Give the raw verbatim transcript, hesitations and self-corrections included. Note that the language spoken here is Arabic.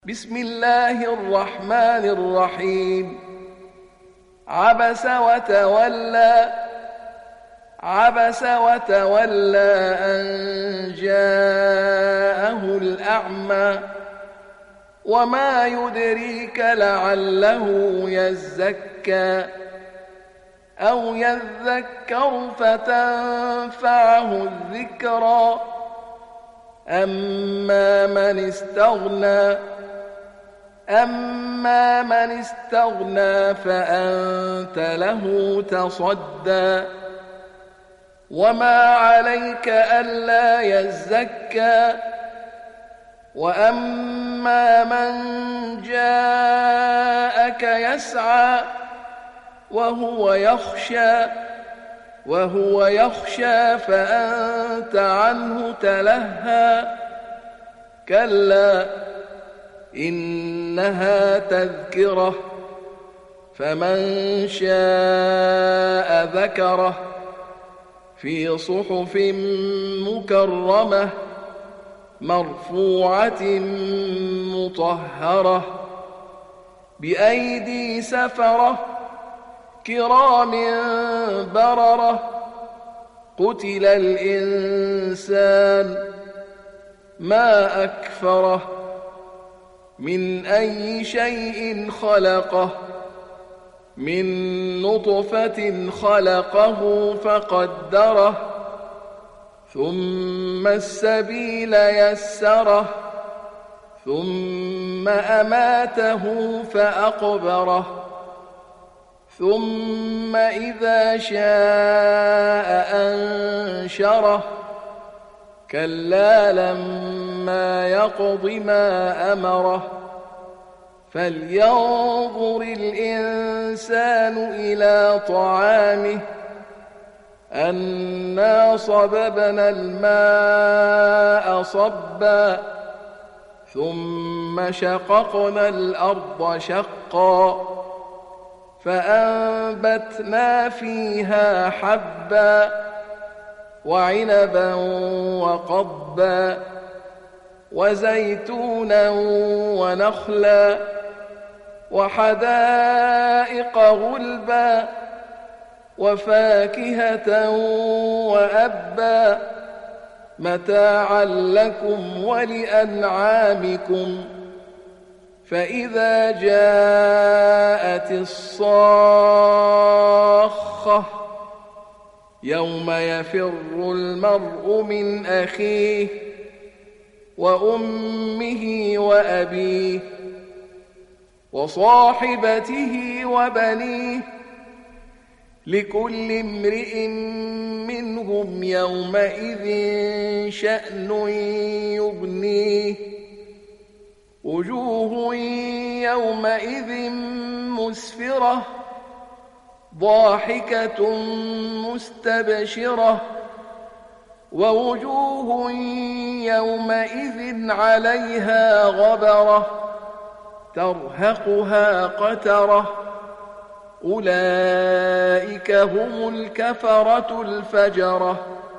بسم الله الرحمن الرحيم. عبس وتولى عبس وتولى أن جاءه الأعمى وما يدريك لعله يزكى أو يذكر فتنفعه الذكرى أما من استغنى أما من استغنى فأنت له تصدى وما عليك ألا يزكى وأما من جاءك يسعى وهو يخشى وهو يخشى فأنت عنه تلهى كلا إنها تذكرة فمن شاء ذكره في صحف مكرمة مرفوعة مطهرة بأيدي سفرة كرام بررة قتل الإنسان ما أكفره من أي شيء خلقه من نطفة خلقه فقدره ثم السبيل يسره ثم أماته فأقبره ثم إذا شاء أنشره كلا لما يقض ما أمره فلينظر الإنسان إلى طعامه أنا صببنا الماء صبا ثم شققنا الأرض شقا فأنبتنا فيها حبا وعنبا وقضبا وزيتونا ونخلا وحدائق غلبا وفاكهة وأبا متاعا لكم ولأنعامكم فإذا جاءت الصاخة يوم يفر المرء من أخيه وأمه وأبيه وصاحبته وبنيه لكل امرئ منهم يومئذ شأن يغنيه وجوه يومئذ مسفرة ضاحكة مستبشرة ووجوه يومئذ عليها غبرة ترهقها قترة أولئك هم الكفرة الفجرة.